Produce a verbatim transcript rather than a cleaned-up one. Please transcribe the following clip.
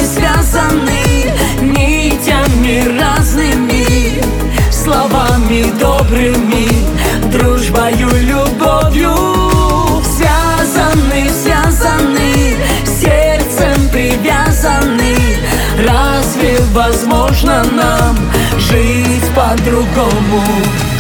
связаны нитями разными, словами добрыми, дружбою, любовью. Связаны, связаны, сердцем привязаны. Разве возможно нам жить по-другому?